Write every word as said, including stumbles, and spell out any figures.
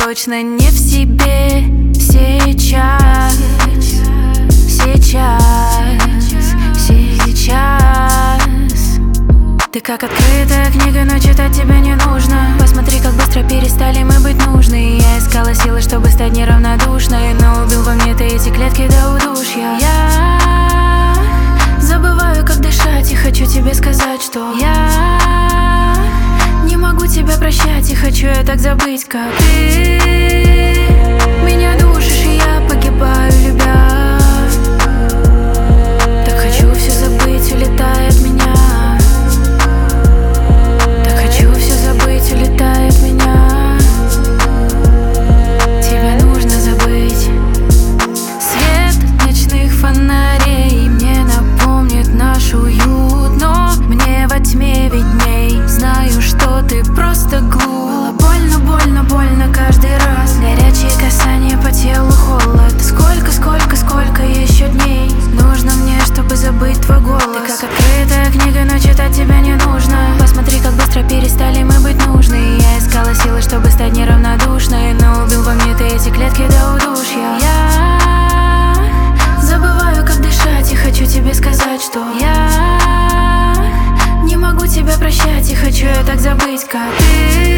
точно не в себе сейчас. Сейчас, сейчас. Ты как открытая книга, но читать тебя не нужно. Посмотри, как быстро перестали мы быть нужны. Я искала силы, чтобы стать неравнодушной, но убил во мне ты эти клетки до удушья. Я забываю, как дышать, и хочу тебе сказать, что я не могу тебя прощать, и хочу я так забыть, как ты меня душишь, и я погибаю, любя. Так хочу все забыть, улетая от меня. Так хочу все забыть, улетая от меня. Тебя нужно забыть. Свет ночных фонарей мне напомнит наш уют, но мне во тьме видней. Знаю, что ты просто глуп. Было больно, больно, больно каждый раз. Горячие касания по телу, холод. Сколько, сколько, сколько еще дней нужно мне, чтобы забыть твой голос? Ты как открытая книга, но читать тебя не нужно. Посмотри, как быстро перестали мы быть нужны. Я искала силы, чтобы стать неравнодушной, но убил во мне ты эти клетки до удушья. Я забываю, как дышать, и хочу тебе сказать, что я не могу тебя прощать, и хочу я так забыть, как ты